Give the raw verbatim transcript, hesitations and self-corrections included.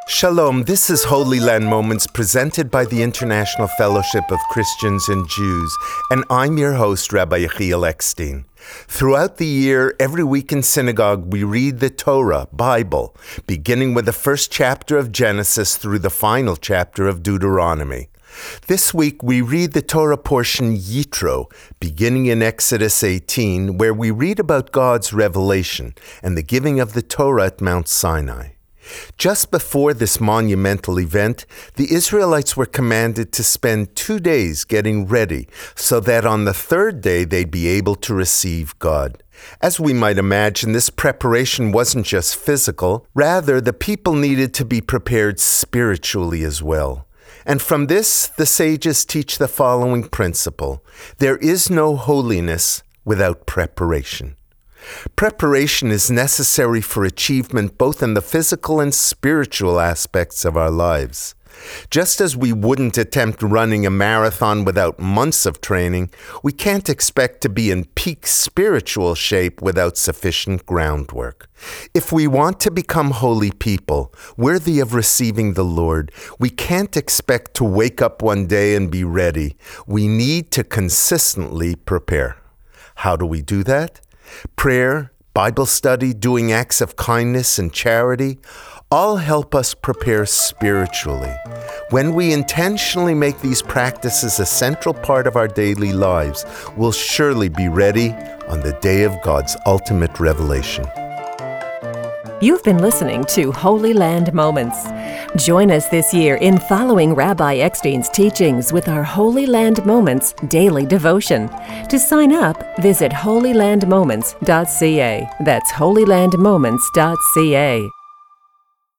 Shalom, this is Holy Land Moments presented by the International Fellowship of Christians and Jews, and I'm your host, Rabbi Yechiel Eckstein. Throughout the year, every week in synagogue, we read the Torah, Bible, beginning with the first chapter of Genesis through the final chapter of Deuteronomy. This week, we read the Torah portion Yitro, beginning in Exodus eighteen, where we read about God's revelation and the giving of the Torah at Mount Sinai. Just before this monumental event, the Israelites were commanded to spend two days getting ready so that on the third day they'd be able to receive God. As we might imagine, this preparation wasn't just physical. Rather, the people needed to be prepared spiritually as well. And from this, the sages teach the following principle: there is no holiness without preparation. Preparation is necessary for achievement both in the physical and spiritual aspects of our lives. Just as we wouldn't attempt running a marathon without months of training, we can't expect to be in peak spiritual shape without sufficient groundwork. If we want to become holy people, worthy of receiving the Lord, we can't expect to wake up one day and be ready. We need to consistently prepare. How do we do that? Prayer, Bible study, doing acts of kindness and charity, all help us prepare spiritually. When we intentionally make these practices a central part of our daily lives, we'll surely be ready on the day of God's ultimate revelation. You've been listening to Holy Land Moments. Join us this year in following Rabbi Eckstein's teachings with our Holy Land Moments daily devotion. To sign up, visit holy land moments dot c a. That's holy land moments dot c a.